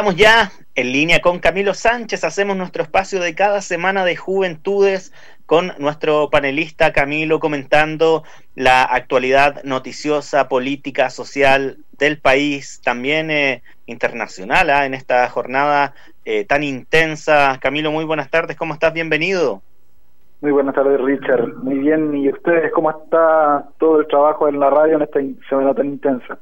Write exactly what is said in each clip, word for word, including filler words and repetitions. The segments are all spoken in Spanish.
Estamos ya en línea con Camilo Sánchez, hacemos nuestro espacio de cada semana de Juventudes con nuestro panelista Camilo comentando la actualidad noticiosa, política, social del país, también eh, internacional, ¿eh? en esta jornada eh, tan intensa. Camilo, muy buenas tardes, ¿cómo estás? Bienvenido. Muy buenas tardes, Richard. Muy bien, ¿y ustedes cómo está todo el trabajo en la radio en esta semana tan intensa?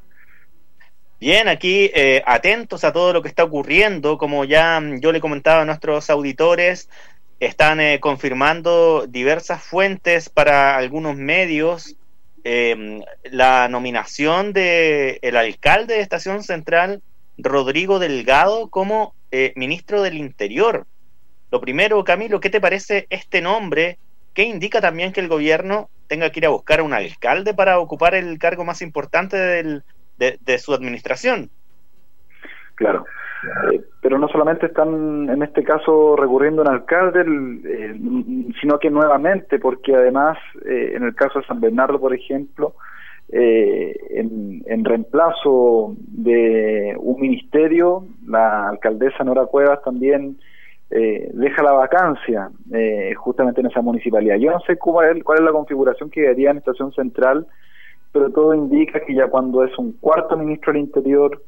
Bien, aquí eh, atentos a todo lo que está ocurriendo, como ya yo le comentaba a nuestros auditores, están eh, confirmando diversas fuentes para algunos medios eh, la nominación de el alcalde de Estación Central, Rodrigo Delgado, como eh, ministro del Interior. Lo primero, Camilo, ¿qué te parece este nombre? ¿Qué indica también que el gobierno tenga que ir a buscar a un alcalde para ocupar el cargo más importante del De, de su administración? Claro, eh, pero no solamente están en este caso recurriendo a un alcalde, eh, sino que nuevamente, porque además eh, en el caso de San Bernardo, por ejemplo, eh, en, en reemplazo de un ministerio, la alcaldesa Nora Cuevas también eh, deja la vacancia eh, justamente en esa municipalidad. Yo no sé cuál es, cuál es la configuración que daría en Estación Central, pero todo indica que ya cuando es un cuarto ministro del Interior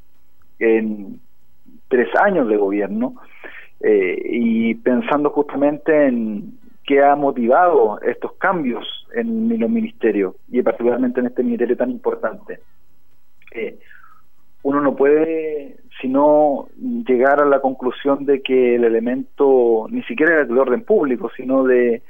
en tres años de gobierno, eh, y pensando justamente en qué ha motivado estos cambios en, en los ministerios, y particularmente en este ministerio tan importante, eh, uno no puede sino llegar a la conclusión de que el elemento ni siquiera es del orden público, sino de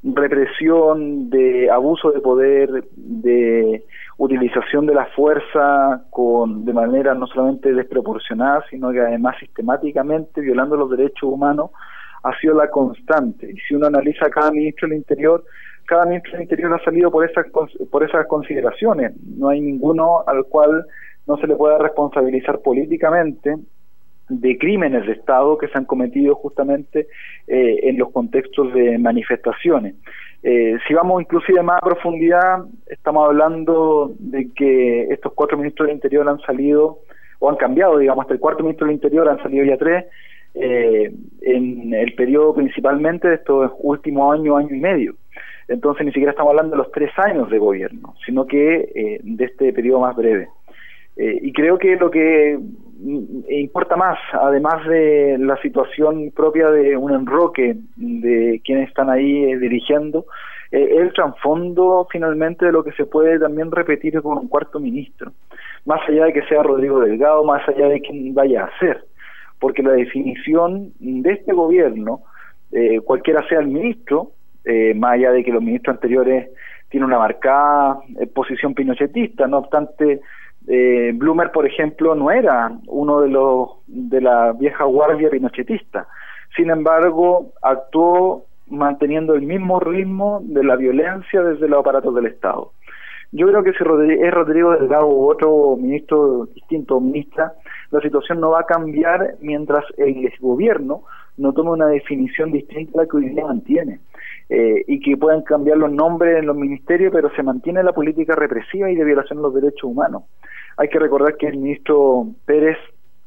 represión, de abuso de poder, de utilización de la fuerza con de manera no solamente desproporcionada, sino que además sistemáticamente violando los derechos humanos, ha sido la constante. Y si uno analiza a cada ministro del Interior, cada ministro del Interior ha salido por esas por esas consideraciones. No hay ninguno al cual no se le pueda responsabilizar políticamente de crímenes de Estado que se han cometido justamente eh, en los contextos de manifestaciones. Eh, si vamos inclusive más a profundidad, estamos hablando de que estos cuatro ministros del Interior han salido, o han cambiado, digamos, hasta el cuarto ministro del Interior han salido ya tres, eh, en el periodo principalmente de estos últimos años, año y medio. Entonces ni siquiera estamos hablando de los tres años de gobierno, sino que eh, de este periodo más breve. Eh, y creo que lo que importa más, además de la situación propia de un enroque de quienes están ahí eh, dirigiendo, eh, el trasfondo finalmente de lo que se puede también repetir con un cuarto ministro, más allá de que sea Rodrigo Delgado, más allá de quién vaya a ser, porque la definición de este gobierno, eh, cualquiera sea el ministro, eh, más allá de que los ministros anteriores tienen una marcada eh, posición pinochetista, no obstante, Eh, Blummer, por ejemplo, no era uno de los de la vieja guardia pinochetista. Sin embargo, actuó manteniendo el mismo ritmo de la violencia desde los aparatos del Estado. Yo creo que si Rodri- es Rodrigo Delgado u otro ministro distinto o ministra, la situación no va a cambiar mientras el gobierno no tome una definición distinta a la que hoy día mantiene. Eh, y que puedan cambiar los nombres en los ministerios, pero se mantiene la política represiva y de violación de los derechos humanos. Hay que recordar que el ministro Pérez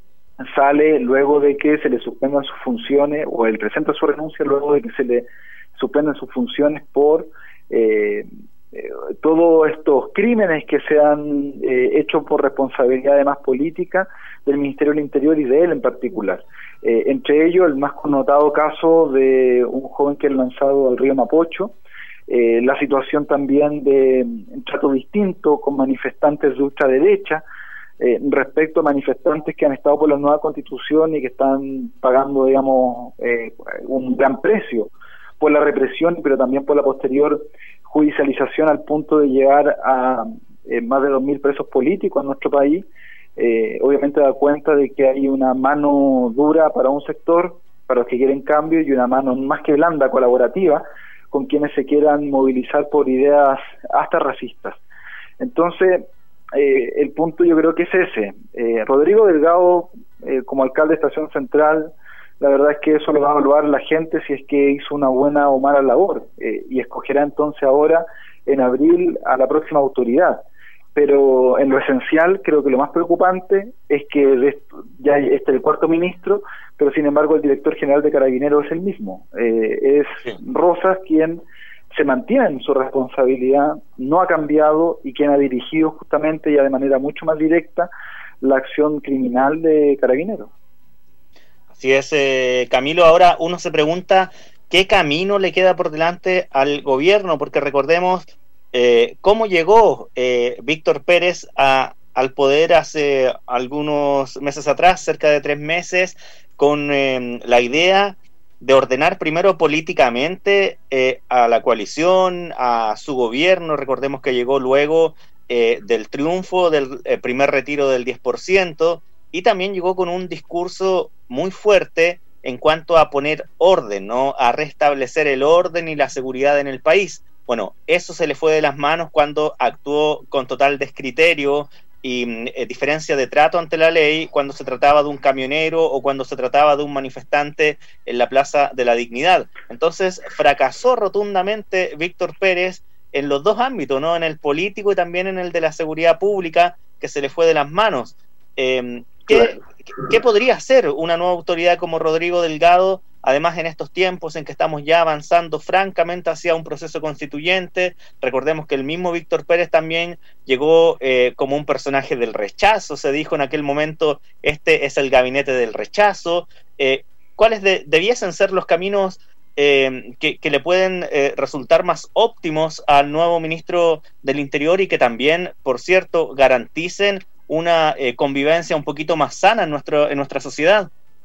sale luego de que se le suspendan sus funciones, o él presenta su renuncia luego de que se le suspendan sus funciones por eh, eh, todos estos crímenes que se han eh, hecho por responsabilidad además política del Ministerio del Interior y de él en particular. Eh, entre ellos el más connotado caso de un joven que es lanzado al río Mapocho, eh, la situación también de un trato distinto con manifestantes de ultraderecha, eh, respecto a manifestantes que han estado por la nueva constitución y que están pagando, digamos, eh, un gran precio por la represión, pero también por la posterior judicialización al punto de llegar a eh, más de dos mil presos políticos en nuestro país. Eh, obviamente da cuenta de que hay una mano dura para un sector, para los que quieren cambio, y una mano más que blanda, colaborativa, con quienes se quieran movilizar por ideas hasta racistas. Entonces, eh, el punto yo creo que es ese. Eh, Rodrigo Delgado, eh, como alcalde de Estación Central, la verdad es que eso lo va a evaluar la gente si es que hizo una buena o mala labor, eh, y escogerá entonces ahora, en abril, a la próxima autoridad. pero en lo esencial creo que lo más preocupante es que de esto, ya este es el cuarto ministro, pero sin embargo el director general de Carabineros es el mismo, eh, es sí. Rosas quien se mantiene en su responsabilidad, no ha cambiado y quien ha dirigido justamente ya de manera mucho más directa la acción criminal de Carabineros. Así es, eh, Camilo. Ahora uno se pregunta qué camino le queda por delante al gobierno, porque recordemos eh, cómo llegó eh, Víctor Pérez a, al poder hace algunos meses atrás, cerca de tres meses, con eh, la idea de ordenar primero políticamente eh, a la coalición, a su gobierno. Recordemos que llegó luego eh, del triunfo del eh, primer retiro del diez por ciento, y también llegó con un discurso muy fuerte en cuanto a poner orden, ¿no? A restablecer el orden y la seguridad en el país. Bueno, eso se le fue de las manos cuando actuó con total descriterio y eh, diferencia de trato ante la ley cuando se trataba de un camionero o cuando se trataba de un manifestante en la Plaza de la Dignidad. Entonces fracasó rotundamente Víctor Pérez en los dos ámbitos, ¿no? En el político y también en el de la seguridad pública, que se le fue de las manos. Eh, ¿qué, ¿Qué podría hacer una nueva autoridad como Rodrigo Delgado, además en estos tiempos en que estamos ya avanzando francamente hacia un proceso constituyente? Recordemos que el mismo Víctor Pérez también llegó eh, como un personaje del rechazo, se dijo en aquel momento, este es el gabinete del rechazo. Eh, ¿Cuáles de, debiesen ser los caminos eh, que, que le pueden eh, resultar más óptimos al nuevo ministro del Interior y que también, por cierto, garanticen una eh, convivencia un poquito más sana en, nuestro, en nuestra sociedad?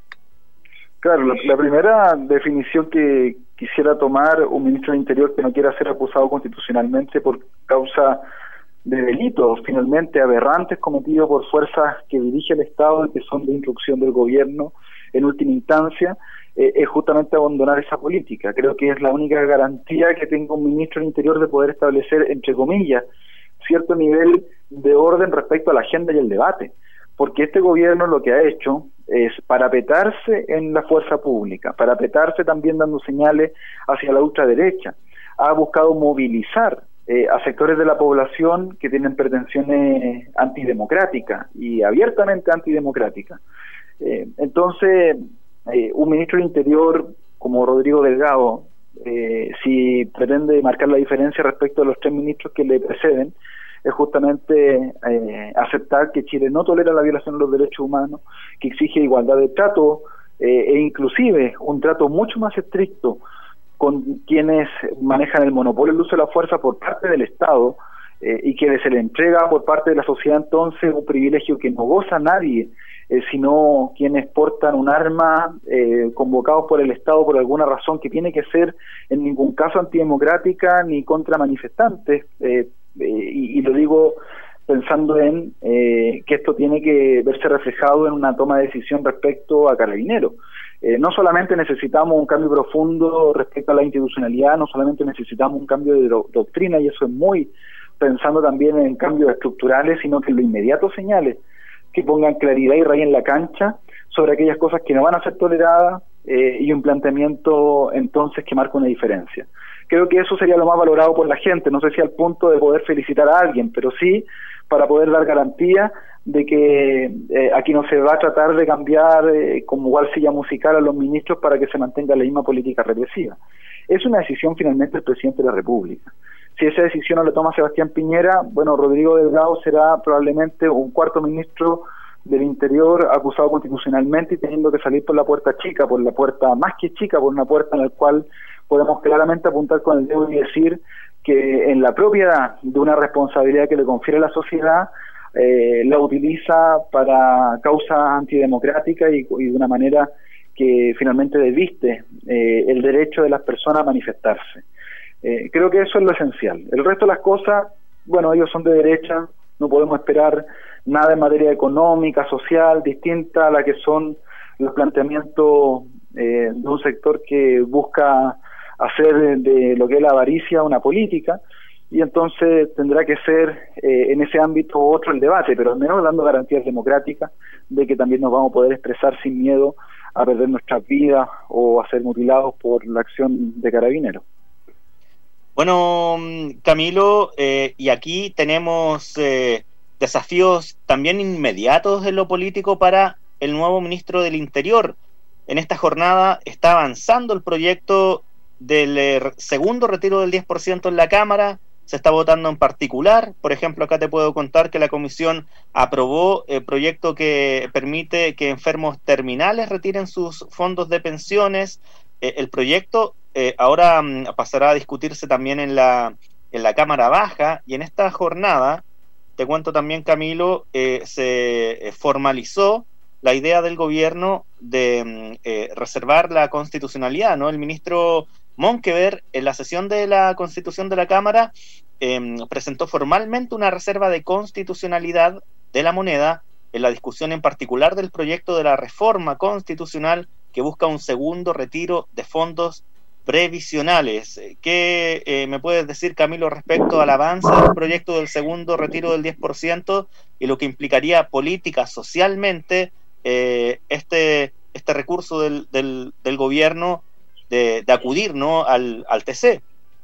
Claro, la, la primera definición que quisiera tomar un ministro del Interior que no quiera ser acusado constitucionalmente por causa de delitos finalmente aberrantes cometidos por fuerzas que dirige el Estado y que son de instrucción del gobierno en última instancia, eh, es justamente abandonar esa política. Creo que es la única garantía que tenga un ministro del Interior de poder establecer, entre comillas, cierto nivel de orden respecto a la agenda y el debate, porque este gobierno lo que ha hecho es parapetarse en la fuerza pública, parapetarse también dando señales hacia la ultraderecha, ha buscado movilizar eh, a sectores de la población que tienen pretensiones antidemocráticas y abiertamente antidemocráticas. Eh, entonces, eh, un ministro del Interior como Rodrigo Delgado, eh, si pretende marcar la diferencia respecto a los tres ministros que le preceden, es justamente eh, aceptar que Chile no tolera la violación de los derechos humanos, que exige igualdad de trato eh, e inclusive un trato mucho más estricto con quienes manejan el monopolio del uso de la fuerza por parte del Estado eh, y que se le entrega por parte de la sociedad entonces un privilegio que no goza nadie, eh, sino quienes portan un arma eh, convocados por el Estado por alguna razón que tiene que ser en ningún caso antidemocrática ni contra manifestantes, eh, Eh, y, y lo digo pensando en eh, que esto tiene que verse reflejado en una toma de decisión respecto a Carabineros. Eh, no solamente necesitamos un cambio profundo respecto a la institucionalidad, no solamente necesitamos un cambio de do doctrina, y eso es muy pensando también en cambios estructurales, sino que en lo inmediato señales que pongan claridad y rayen la cancha sobre aquellas cosas que no van a ser toleradas eh, y un planteamiento entonces que marca una diferencia. Creo que eso sería lo más valorado por la gente, no sé si al punto de poder felicitar a alguien, pero sí para poder dar garantía de que eh, aquí no se va a tratar de cambiar eh, como igual silla musical a los ministros para que se mantenga la misma política represiva. Es una decisión finalmente del presidente de la República. Si esa decisión no la toma Sebastián Piñera, bueno, Rodrigo Delgado será probablemente un cuarto ministro del Interior acusado constitucionalmente y teniendo que salir por la puerta chica, por la puerta más que chica, por una puerta en la cual podemos claramente apuntar con el dedo y decir que en la propiedad de una responsabilidad que le confiere la sociedad, eh, la utiliza para causas antidemocráticas y, y de una manera que finalmente desviste eh, el derecho de las personas a manifestarse. Eh, creo que eso es lo esencial. El resto de las cosas, bueno, ellos son de derecha, no podemos esperar nada en materia económica, social, distinta a la que son los planteamientos eh, de un sector que busca hacer de, de lo que es la avaricia una política, y entonces tendrá que ser eh, en ese ámbito otro el debate, pero al menos dando garantías democráticas de que también nos vamos a poder expresar sin miedo a perder nuestras vidas o a ser mutilados por la acción de Carabineros. Bueno, Camilo, eh, y aquí tenemos eh, desafíos también inmediatos en lo político para el nuevo ministro del Interior. En esta jornada está avanzando el proyecto del eh, segundo retiro del diez por ciento en la Cámara. Se está votando en particular. Por ejemplo, acá te puedo contar que la comisión aprobó el proyecto que permite que enfermos terminales retiren sus fondos de pensiones. Eh, el proyecto eh, ahora mm, pasará a discutirse también en la, en la Cámara Baja, y en esta jornada, te cuento también, Camilo, eh, se formalizó la idea del gobierno de eh, reservar la constitucionalidad, ¿no? El ministro Monkever, en la sesión de la Constitución de la Cámara, eh, presentó formalmente una reserva de constitucionalidad de la moneda en la discusión en particular del proyecto de la reforma constitucional que busca un segundo retiro de fondos previsionales. ¿Qué eh, me puedes decir, Camilo, respecto al avance del proyecto del segundo retiro del diez por ciento y lo que implicaría política, socialmente, eh, este, este recurso del, del, del gobierno de, de acudir, ¿no?, al, al T C?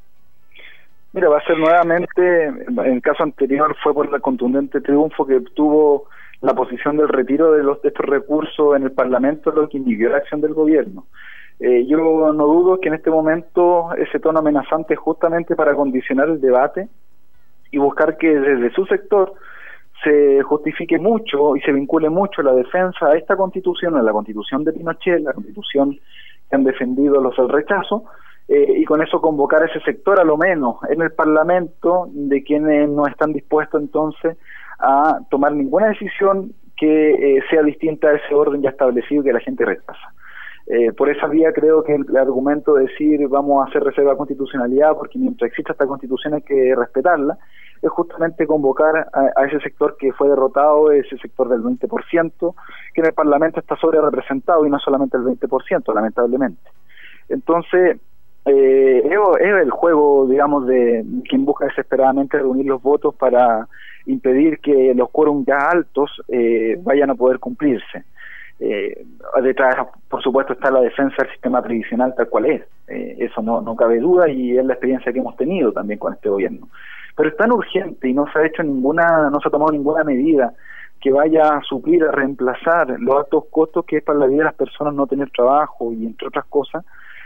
Mira, va a ser nuevamente, en el caso anterior fue por el contundente triunfo que obtuvo la posición del retiro de, los, de estos recursos en el Parlamento, lo que inhibió la acción del gobierno. Eh, yo no dudo que en este momento ese tono amenazante es justamente para condicionar el debate y buscar que desde su sector se justifique mucho y se vincule mucho la defensa a esta constitución, a la constitución de Pinochet, la constitución que han defendido los del rechazo, eh, y con eso convocar a ese sector, a lo menos en el Parlamento, de quienes no están dispuestos entonces a tomar ninguna decisión que eh, sea distinta a ese orden ya establecido que la gente rechaza. Eh, por esa vía creo que el, el argumento de decir vamos a hacer reserva de constitucionalidad porque mientras exista esta constitución hay que respetarla, es justamente convocar a, a ese sector que fue derrotado, ese sector del veinte por ciento, que en el Parlamento está sobre representado y no solamente el veinte por ciento, lamentablemente. Entonces, eh, es, es el juego, digamos, de quien busca desesperadamente reunir los votos para impedir que los quórums ya altos eh, vayan a poder cumplirse. Eh, detrás, por supuesto, está la defensa del sistema previsional tal cual es. Eh, eso no, no cabe duda y es la experiencia que hemos tenido también con este gobierno. Pero es tan urgente y no se ha hecho ninguna, no se ha tomado ninguna medida que vaya a suplir, a reemplazar los altos costos que es para la vida de las personas no tener trabajo y entre otras cosas,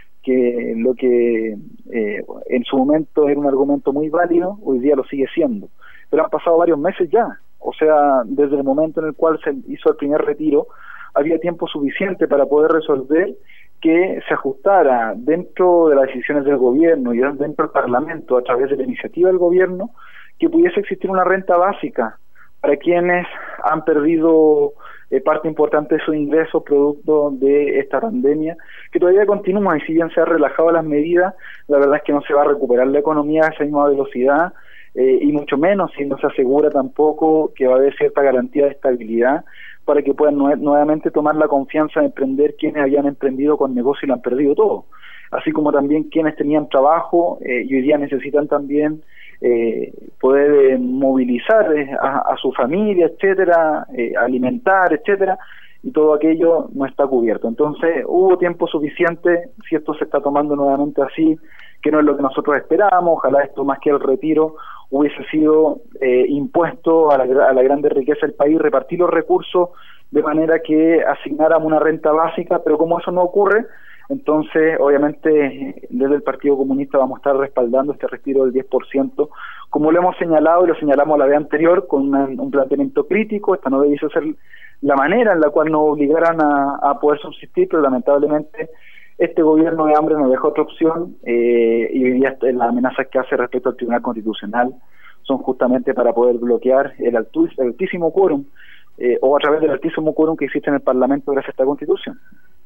que lo que eh, en su momento era un argumento muy válido, hoy día lo sigue siendo. Pero han pasado varios meses ya, o sea, desde el momento en el cual se hizo el primer retiro, había tiempo suficiente para poder resolver que se ajustara dentro de las decisiones del gobierno y dentro del Parlamento a través de la iniciativa del gobierno que pudiese existir una renta básica para quienes han perdido eh, parte importante de sus ingresos producto de esta pandemia, que todavía continúa y si bien se han relajado las medidas, la verdad es que no se va a recuperar la economía a esa misma velocidad eh, y mucho menos si no se asegura tampoco que va a haber cierta garantía de estabilidad para que puedan nue- nuevamente tomar la confianza de emprender quienes habían emprendido con negocio y lo han perdido todo, así como también quienes tenían trabajo eh, y hoy día necesitan también eh, poder eh, movilizar eh, a, a su familia, etcétera, eh, alimentar, etcétera, y todo aquello no está cubierto. Entonces hubo tiempo suficiente, si esto se está tomando nuevamente así, que no es lo que nosotros esperábamos, ojalá esto más que el retiro hubiese sido eh, impuesto a la, a la grande riqueza del país, repartir los recursos de manera que asignáramos una renta básica, pero como eso no ocurre, entonces obviamente desde el Partido Comunista vamos a estar respaldando este retiro del diez por ciento, como lo hemos señalado y lo señalamos la vez anterior con una, un planteamiento crítico. Esta no debiese ser la manera en la cual nos obligaran a, a poder subsistir, pero lamentablemente este gobierno de hambre nos deja otra opción eh, y hoy día las amenazas que hace respecto al Tribunal Constitucional son justamente para poder bloquear el, altu, el altísimo quórum eh, o a través del altísimo quórum que existe en el Parlamento gracias a esta Constitución.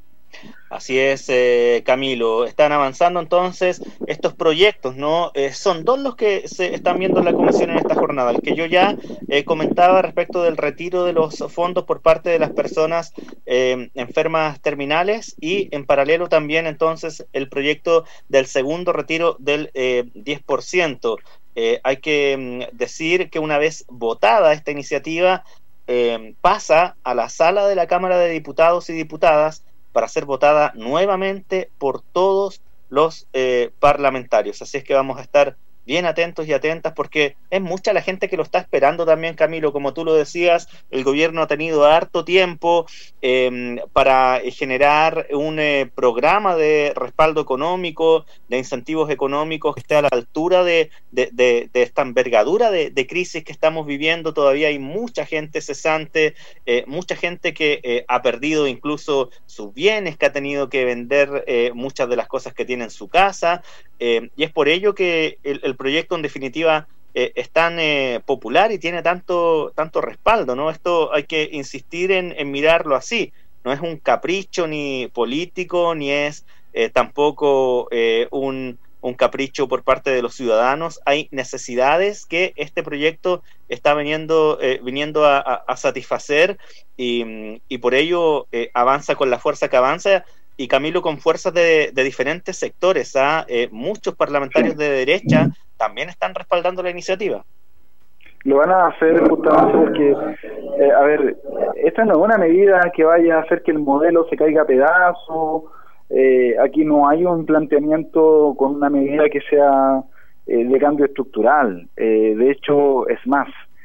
Así es, eh, Camilo. Están avanzando entonces estos proyectos, ¿no? Eh, son dos los que se están viendo en la comisión en esta jornada. El que yo ya eh, comentaba respecto del retiro de los fondos por parte de las personas eh, enfermas terminales y en paralelo también entonces el proyecto del segundo retiro del eh, diez por ciento. Eh, hay que mm, decir que una vez votada esta iniciativa eh, pasa a la sala de la Cámara de Diputados y Diputadas para ser votada nuevamente por todos los eh, parlamentarios. Así es que vamos a estar bien atentos y atentas, porque es mucha la gente que lo está esperando también, Camilo. Como tú lo decías, el gobierno ha tenido harto tiempo eh, para generar un eh, programa de respaldo económico, de incentivos económicos que esté a la altura de, de, de, de esta envergadura de, de crisis que estamos viviendo. Todavía hay mucha gente cesante, eh, mucha gente que eh, ha perdido incluso sus bienes, que ha tenido que vender eh, muchas de las cosas que tiene en su casa, eh, y es por ello que el, el proyecto en definitiva eh, es tan eh, popular y tiene tanto tanto respaldo, ¿no? Esto hay que insistir en, en mirarlo así. No es un capricho ni político, ni es eh, tampoco eh, un, un capricho por parte de los ciudadanos. Hay necesidades que este proyecto está viniendo, eh, viniendo a, a, a satisfacer, y, y por ello eh, avanza con la fuerza que avanza. Y Camilo, con fuerzas de, de diferentes sectores, ¿ah? eh, muchos parlamentarios de derecha también están respaldando la iniciativa. Lo van a hacer justamente porque, eh, a ver, esta no es una medida que vaya a hacer que el modelo se caiga a pedazos. Eh, aquí no hay un planteamiento con una medida que sea eh, de cambio estructural. Eh, de hecho, es más,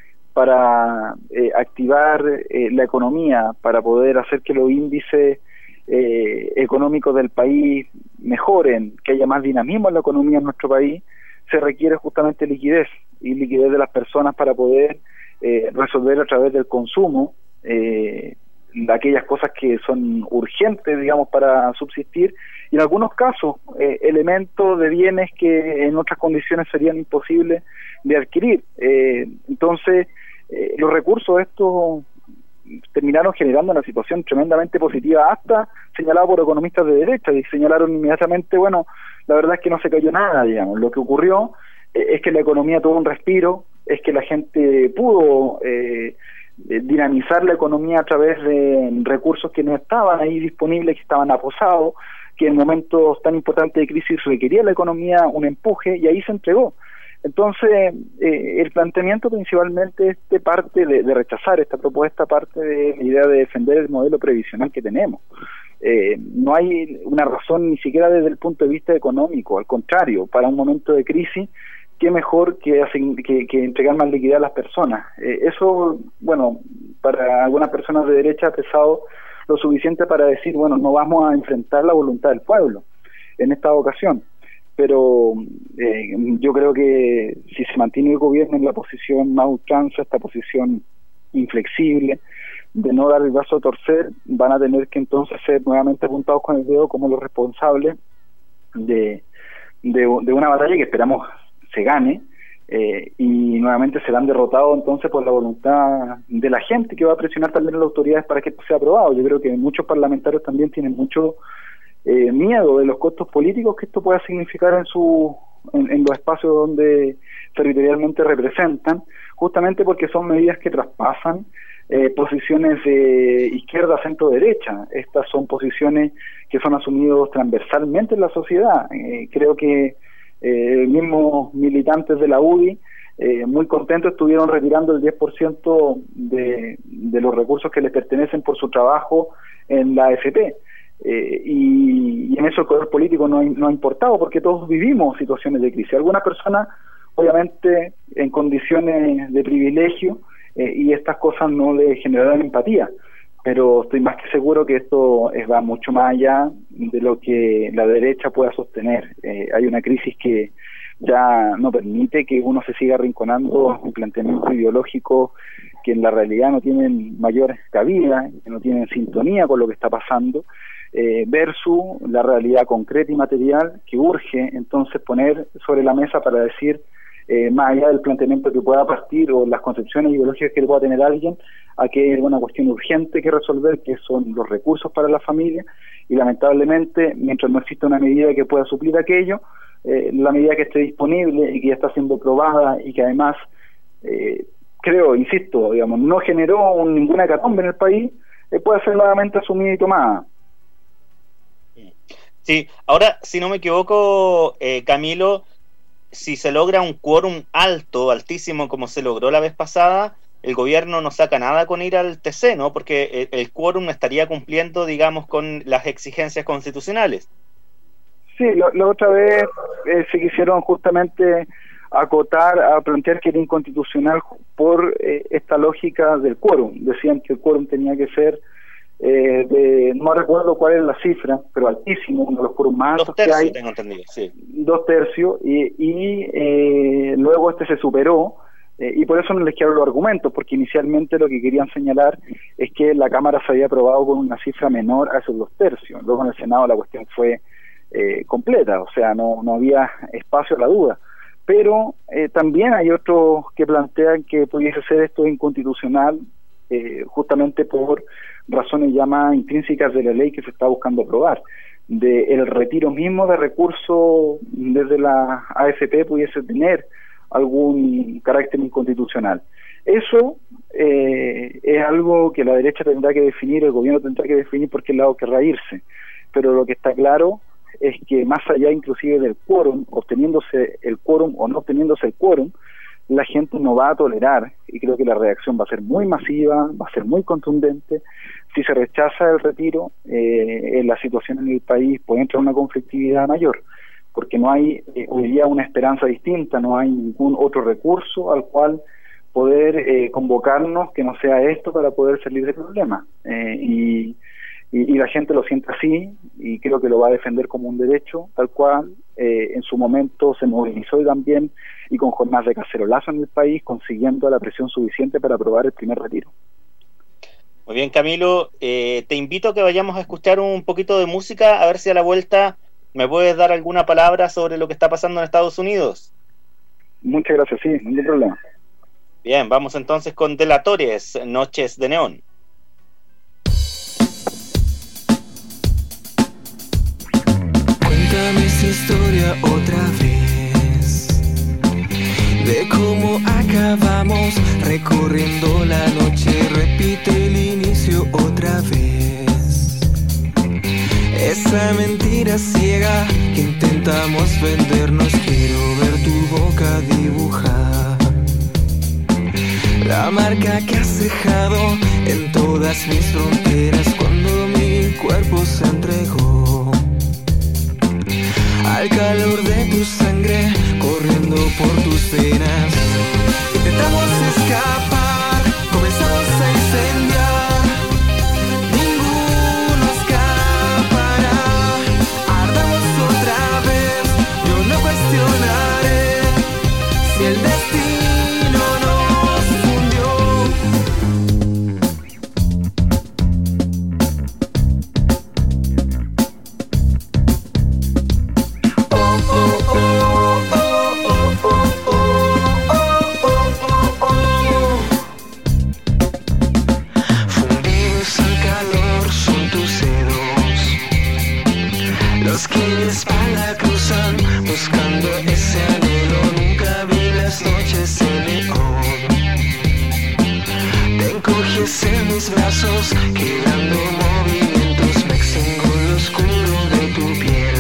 para eh, activar eh, la economía, para poder hacer que los índices Eh, económicos del país mejoren, que haya más dinamismo en la economía en nuestro país, se requiere justamente liquidez, y liquidez de las personas para poder eh, resolver a través del consumo eh, aquellas cosas que son urgentes, digamos, para subsistir, y en algunos casos eh, elementos de bienes que en otras condiciones serían imposibles de adquirir. Eh, entonces, eh, los recursos estos terminaron generando una situación tremendamente positiva, hasta señalado por economistas de derecha, y señalaron inmediatamente, bueno, la verdad es que no se cayó nada, digamos. Lo que ocurrió eh, es que la economía tuvo un respiro, es que la gente pudo eh, dinamizar la economía a través de recursos que no estaban ahí disponibles, que estaban aposados, que en momentos tan importantes de crisis requería la economía un empuje, y ahí se entregó. Entonces, eh, el planteamiento principalmente es de parte de, de rechazar esta propuesta, parte de la idea de defender el modelo previsional que tenemos. Eh, no hay una razón ni siquiera desde el punto de vista económico, al contrario, para un momento de crisis, qué mejor que, que, que entregar más liquidez a las personas. Eh, eso, bueno, para algunas personas de derecha ha pesado lo suficiente para decir, bueno, no vamos a enfrentar la voluntad del pueblo en esta ocasión. Pero eh, yo creo que si se mantiene el gobierno en la posición más ultranza, esta posición inflexible de no dar el brazo a torcer, van a tener que entonces ser nuevamente apuntados con el dedo como los responsables de, de, de una batalla que esperamos se gane, eh, y nuevamente serán derrotados entonces por la voluntad de la gente, que va a presionar también a las autoridades para que esto sea aprobado. Yo creo que muchos parlamentarios también tienen mucho Eh, miedo de los costos políticos que esto pueda significar en su en, en los espacios donde territorialmente representan, justamente porque son medidas que traspasan eh, posiciones de izquierda a centro derecha. Estas son posiciones que son asumidos transversalmente en la sociedad. Eh, creo que eh, mismos militantes de la U D I eh, muy contentos estuvieron retirando el diez por ciento de, de los recursos que les pertenecen por su trabajo en la A F P. Eh, y, y en eso el color político no, no ha importado, porque todos vivimos situaciones de crisis. Algunas personas obviamente en condiciones de privilegio, eh, y estas cosas no le generarán empatía, pero estoy más que seguro que esto es, va mucho más allá de lo que la derecha pueda sostener. Eh, hay una crisis que ya no permite que uno se siga arrinconando en planteamientos ideológicos que en la realidad no tienen mayor cabida, que no tienen sintonía con lo que está pasando, eh, versus la realidad concreta y material que urge entonces poner sobre la mesa para decir, eh, más allá del planteamiento que pueda partir o las concepciones ideológicas que pueda tener alguien, aquí hay una cuestión urgente que resolver, que son los recursos para la familia, y lamentablemente, mientras no exista una medida que pueda suplir aquello, eh, la medida que esté disponible y que ya está siendo probada y que además, eh, creo, insisto, digamos, no generó un, ninguna hecatombe en el país, eh, puede ser nuevamente asumida y tomada. Sí, ahora, si no me equivoco, eh, Camilo, si se logra un quórum alto, altísimo, como se logró la vez pasada, el gobierno no saca nada con ir al T C, ¿no? Porque el, el quórum estaría cumpliendo, digamos, con las exigencias constitucionales. Sí, la, la otra vez eh, se quisieron justamente acotar a plantear que era inconstitucional por eh, esta lógica del quórum. Decían que el quórum tenía que ser, eh, de, no recuerdo cuál es la cifra, pero altísimo, uno de los quórums más altos que hay. Tengo entendido, sí. Dos tercios, y, y eh, luego este se superó, eh, y por eso no les quiero los argumentos, porque inicialmente lo que querían señalar es que la Cámara se había aprobado con una cifra menor a esos dos tercios. Luego en el Senado la cuestión fue eh, completa, o sea, no, no había espacio a la duda. Pero eh, también hay otros que plantean que pudiese ser esto inconstitucional eh, justamente por razones ya más intrínsecas de la ley que se está buscando aprobar, de el retiro mismo de recursos desde la A F P pudiese tener algún carácter inconstitucional. Eso eh, es algo que la derecha tendrá que definir, el gobierno tendrá que definir por qué lado querrá irse, pero lo que está claro es que más allá inclusive del quórum, obteniéndose el quórum o no obteniéndose el quórum, la gente no va a tolerar, y creo que la reacción va a ser muy masiva, va a ser muy contundente. Si se rechaza el retiro, eh, la situación en el país puede entrar en una conflictividad mayor, porque no hay eh, hoy día una esperanza distinta, no hay ningún otro recurso al cual poder eh, convocarnos que no sea esto para poder salir del problema. Eh, y Y, y la gente lo siente así, y creo que lo va a defender como un derecho, tal cual eh, en su momento se movilizó y también, y con jornadas de cacerolazo en el país, consiguiendo la presión suficiente para aprobar el primer retiro. Muy bien, Camilo, eh, te invito a que vayamos a escuchar un poquito de música, a ver si a la vuelta me puedes dar alguna palabra sobre lo que está pasando en Estados Unidos. Muchas gracias, sí, no hay problema. Bien, vamos entonces con Delatores, Noches de Neón. Cuéntame esa historia otra vez, de cómo acabamos recorriendo la noche. Repite el inicio otra vez, esa mentira ciega que intentamos vendernos. Quiero ver tu boca dibujar la marca que has dejado en todas mis fronteras cuando mi cuerpo se entregó al calor de tu sangre corriendo por tus venas. Intentamos escapar, comenzamos a incendiar, ninguno escapará. Ardamos otra vez, yo no cuestionaré si el destino nos fundió. Fundidos al calor son tus dedos, los que mi espalda cruzan buscando ese anhelo. Nunca vi las noches de neón, te encoges en mis brazos quedando movimientos. Me extingo lo oscuro de tu piel,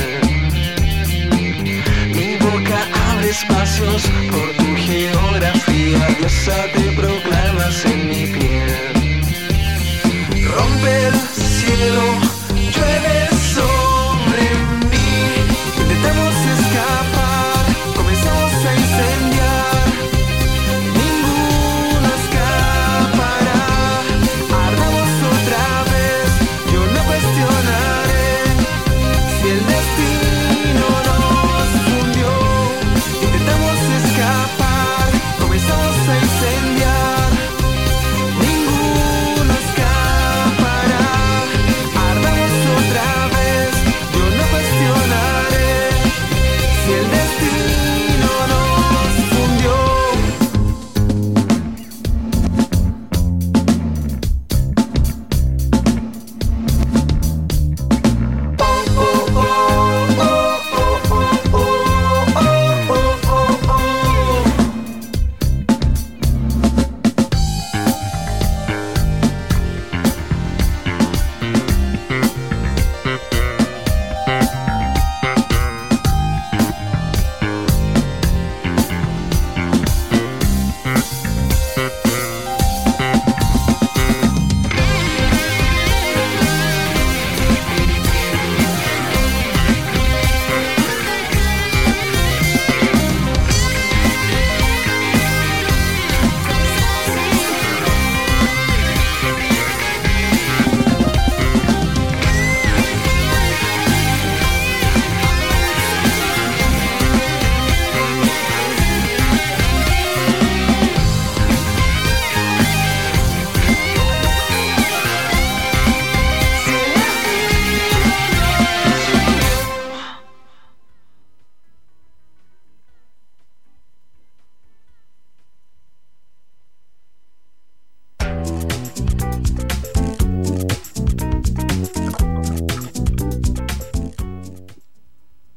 mi boca abre espacios por tu geografía. Diosa te proclamas en mi piel. Rompe el cielo, llueve sobre mí. Intentamos escapar, comenzamos a incendiar, ninguno escapará. Ardamos otra vez, yo no cuestionaré si el destino nos fundió. Intentamos escapar, comenzamos a incendiar.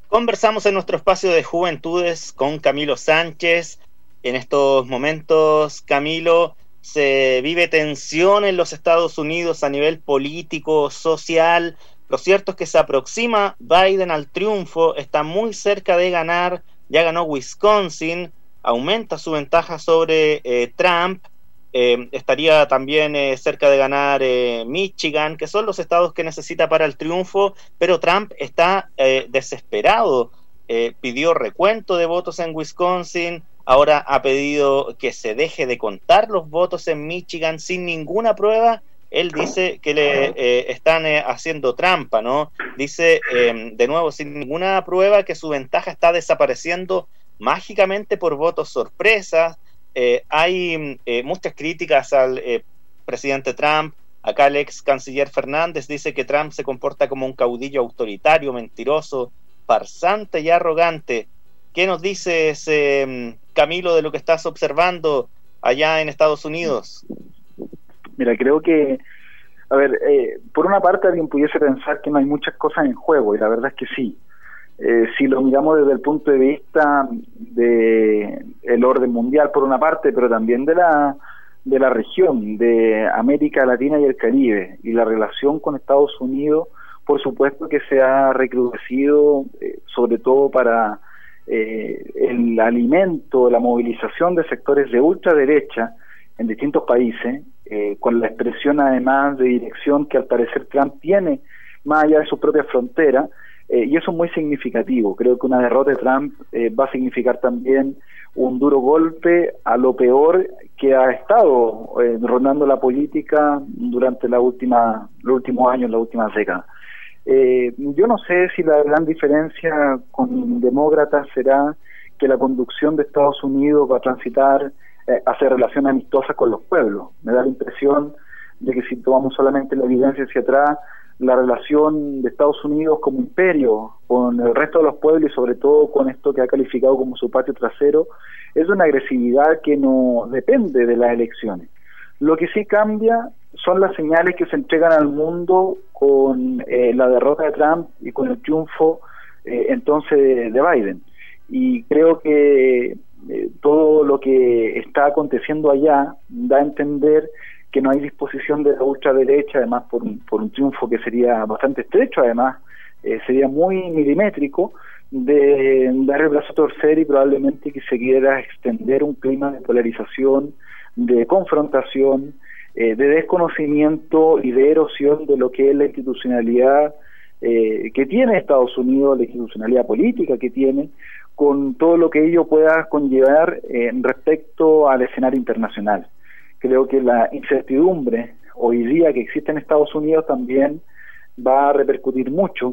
Conversamos en nuestro espacio de Juventudes con Camilo Sánchez. En estos momentos, Camilo, se vive tensión en los Estados Unidos a nivel político, social. Lo cierto es que se aproxima Biden al triunfo, está muy cerca de ganar, ya ganó Wisconsin, aumenta su ventaja sobre eh, Trump, eh, estaría también eh, cerca de ganar eh, Michigan, que son los estados que necesita para el triunfo, pero Trump está eh, desesperado, eh, pidió recuento de votos en Wisconsin, ahora ha pedido que se deje de contar los votos en Michigan sin ninguna prueba. Él dice que le eh, están eh, haciendo trampa, ¿no? Dice, eh, de nuevo, sin ninguna prueba, que su ventaja está desapareciendo mágicamente por votos sorpresas. Eh, hay eh, muchas críticas al eh, presidente Trump. Acá el ex canciller Fernández dice que Trump se comporta como un caudillo autoritario, mentiroso, farsante y arrogante. ¿Qué nos dices, eh, Camilo, de lo que estás observando allá en Estados Unidos? Mira, creo que, a ver, eh, por una parte alguien pudiese pensar que no hay muchas cosas en juego, y la verdad es que sí. Eh, si lo miramos desde el punto de vista de el orden mundial por una parte, pero también de la de la región, de América Latina y el Caribe, y la relación con Estados Unidos, por supuesto que se ha recrudecido, eh, sobre todo para eh, el alimento, la movilización de sectores de ultraderecha en distintos países, eh, con la expresión además de dirección que al parecer Trump tiene más allá de sus propias fronteras, eh, y eso es muy significativo. Creo que una derrota de Trump eh, va a significar también un duro golpe a lo peor que ha estado eh, rondando la política durante la última, los últimos años, las últimas décadas. Eh, yo no sé si la gran diferencia con demócratas será que la conducción de Estados Unidos va a transitar eh, hacia relaciones amistosas con los pueblos. Me da la impresión de que si tomamos solamente la evidencia hacia atrás, la relación de Estados Unidos como imperio con el resto de los pueblos y sobre todo con esto que ha calificado como su patio trasero, es de una agresividad que no depende de las elecciones. Lo que sí cambia son las señales que se entregan al mundo con eh, la derrota de Trump y con el triunfo eh, entonces de, de Biden. Y creo que eh, todo lo que está aconteciendo allá da a entender que no hay disposición de la ultraderecha, además por un, por un triunfo que sería bastante estrecho, además eh, sería muy milimétrico, de dar el brazo a torcer y probablemente que se quiera extender un clima de polarización, de confrontación, eh, de desconocimiento y de erosión de lo que es la institucionalidad eh, que tiene Estados Unidos, la institucionalidad política que tiene, con todo lo que ello pueda conllevar eh, respecto al escenario internacional. Creo que la incertidumbre hoy día que existe en Estados Unidos también va a repercutir mucho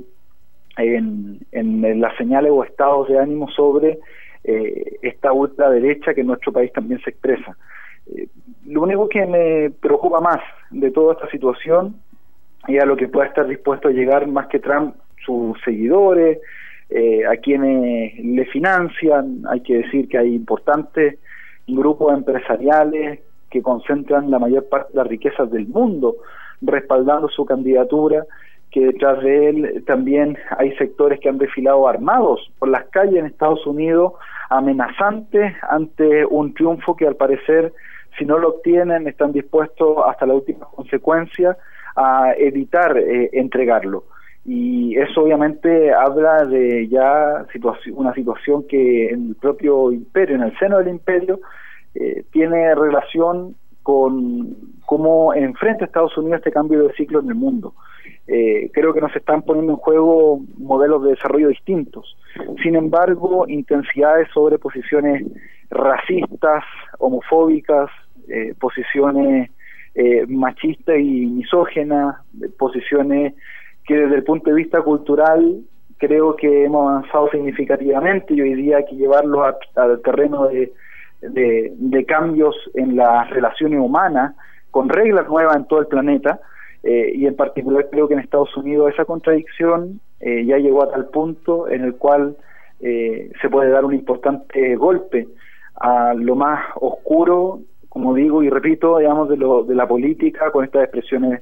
en, en las señales o estados de ánimo sobre eh, esta ultraderecha que en nuestro país también se expresa. Eh, lo único que me preocupa más de toda esta situación y a lo que pueda estar dispuesto a llegar más que Trump, sus seguidores, eh, a quienes le financian. Hay que decir que hay importantes grupos empresariales que concentran la mayor parte de las riquezas del mundo respaldando su candidatura, que detrás de él también hay sectores que han desfilado armados por las calles en Estados Unidos, amenazantes ante un triunfo que al parecer, si no lo obtienen, están dispuestos hasta la última consecuencia a evitar eh, entregarlo. Y eso obviamente habla de ya situación, una situación que en el propio imperio, en el seno del imperio, eh, tiene relación con cómo enfrenta Estados Unidos este cambio de ciclo en el mundo. Eh, creo que nos están poniendo en juego modelos de desarrollo distintos. Sin embargo, intensidades sobre posiciones racistas, homofóbicas, eh, posiciones eh, machistas y misógenas, posiciones que desde el punto de vista cultural creo que hemos avanzado significativamente y hoy día hay que llevarlo a, al terreno de, de, de cambios en las relaciones humanas, con reglas nuevas en todo el planeta. Eh, y en particular creo que en Estados Unidos esa contradicción eh, ya llegó a tal punto en el cual eh, se puede dar un importante golpe a lo más oscuro, como digo y repito, digamos, de, lo, de la política, con estas expresiones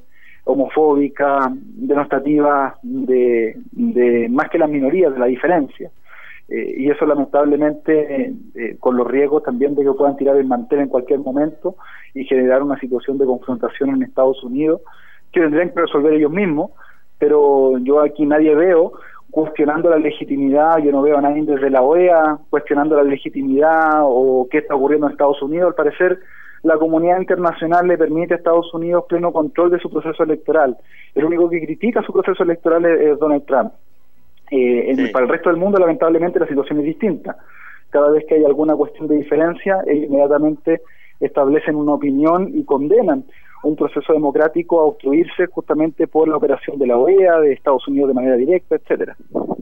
homofóbica, denostativa de, de más que las minorías, de la diferencia. Eh, y eso lamentablemente eh, eh, con los riesgos también de que puedan tirar el mantel en cualquier momento y generar una situación de confrontación en Estados Unidos que tendrían que resolver ellos mismos, pero yo aquí nadie veo cuestionando la legitimidad, yo no veo a nadie desde la O E A cuestionando la legitimidad o qué está ocurriendo en Estados Unidos. Al parecer la comunidad internacional le permite a Estados Unidos pleno control de su proceso electoral. El único que critica su proceso electoral es, es Donald Trump. Eh, en, sí. Para el resto del mundo, lamentablemente, la situación es distinta. Cada vez que hay alguna cuestión de diferencia, ellos inmediatamente establecen una opinión y condenan un proceso democrático a obstruirse justamente por la operación de la O E A, de Estados Unidos de manera directa, etcétera.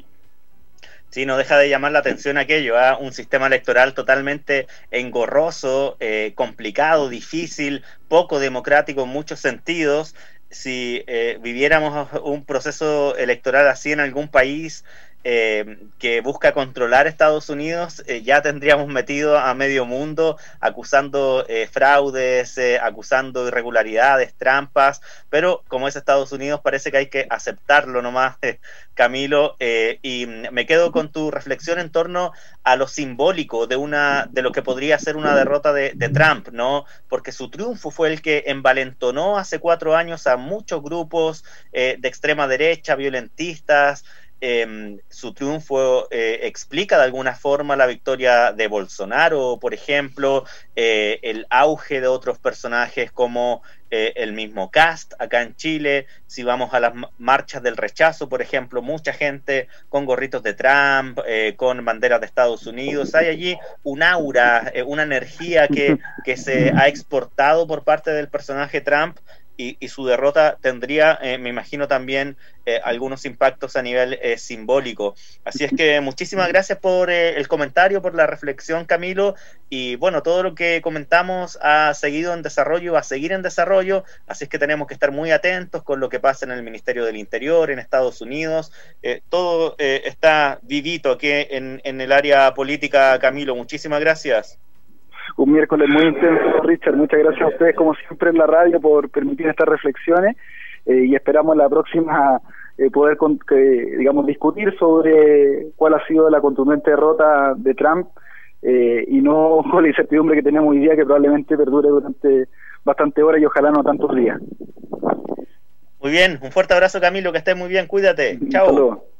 Sí, no deja de llamar la atención aquello, ¿eh? Un sistema electoral totalmente engorroso, eh, complicado, difícil, poco democrático en muchos sentidos. Si eh, viviéramos un proceso electoral así en algún país eh, que busca controlar Estados Unidos, eh, ya tendríamos metido a medio mundo acusando eh, fraudes, eh, acusando irregularidades, trampas, pero como es Estados Unidos parece que hay que aceptarlo nomás, eh, Camilo, eh, y me quedo con tu reflexión en torno a lo simbólico de una de lo que podría ser una derrota de, de Trump, ¿no? Porque su triunfo fue el que envalentonó hace cuatro años a muchos grupos eh, de extrema derecha, violentistas. Eh, su triunfo eh, explica de alguna forma la victoria de Bolsonaro, por ejemplo, eh, el auge de otros personajes como eh, el mismo Kast acá en Chile. Si vamos a las marchas del rechazo, por ejemplo, mucha gente con gorritos de Trump, eh, con banderas de Estados Unidos. Hay allí un aura, eh, una energía que, que se ha exportado por parte del personaje Trump. Y, y su derrota tendría, eh, me imagino, también eh, algunos impactos a nivel eh, simbólico. Así es que muchísimas gracias por eh, el comentario, por la reflexión, Camilo. Y bueno, todo lo que comentamos ha seguido en desarrollo, va a seguir en desarrollo. Así es que tenemos que estar muy atentos con lo que pasa en el Ministerio del Interior, en Estados Unidos. Eh, todo eh, está vivito aquí en, en el área política, Camilo. Muchísimas gracias. Un miércoles muy intenso, Richard. Muchas gracias a ustedes, como siempre, en la radio por permitir estas reflexiones eh, y esperamos la próxima eh, poder, con, que, digamos, discutir sobre cuál ha sido la contundente derrota de Trump eh, y no con la incertidumbre que tenemos hoy día, que probablemente perdure durante bastante horas y ojalá no tantos días. Muy bien, un fuerte abrazo, Camilo, que estés muy bien, cuídate. Chao. Saludos.